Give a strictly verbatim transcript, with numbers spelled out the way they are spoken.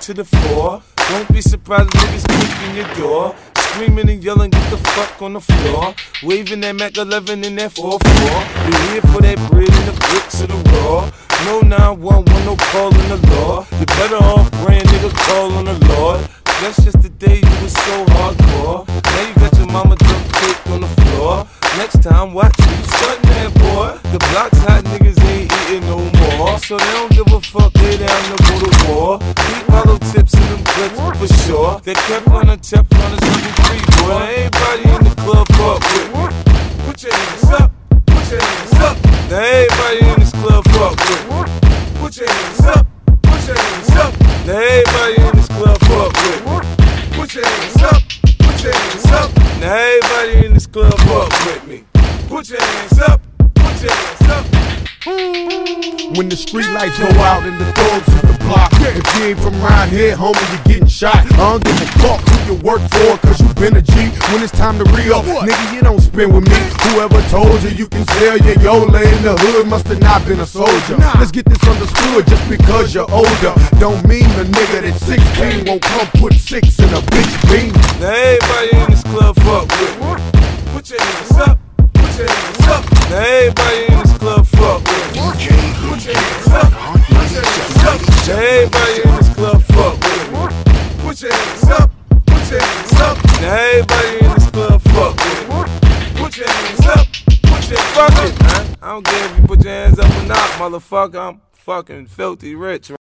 to the floor. Don't be surprised if niggas kicking your door. Screaming and yelling, get the fuck on the floor. Waving that Mac eleven in that four four. We here for that bread and the bricks of the raw. No nine one one, no calling the law. You better off praying, nigga, call on the Lord. That's just the day you was so hardcore. Now you got your mama duct tape on the floor. Next time, watch me stuntin' that boy. The block's hot, niggas ain't eating no more. So they don't give a fuck, they down to go to war. Eat hollow tips in them clips for sure. That Kevlar and Teflon is level three, boy. Everybody in the club fuck with me. Put your hands up, put your hands up. Now everybody in this club fuck with me. Put your hands up, put your hands up. Now everybody in this club fuck with me. Put your hands up, put your hands up. Now everybody in this club fuck with me. Put your hands up, put your hands up. When the street lights go out and the dogs hit the block, if you ain't from around here, homie, you're getting shot. I don't give a fuck who you work for, cause you been a G. When it's time to re-up, nigga, you don't spin with me. Whoever told you you can sell your Yola in the hood must have not been a soldier. Let's get this understood, just because you're older don't mean the nigga that's sixteen won't come put six in a bitch beam. Now everybody in this club fuck with me. Put your hands up, put your hands up. Now everybody in this club fuck with me. Put your hands up, put your hands up. Now everybody in this club fuck with me. Put your hands up, put your hands up. Now everybody in this club fuck with me. Put your hands up, put your fuck it, man. I don't care if you put your hands up or not, motherfucker. I'm fucking filthy rich.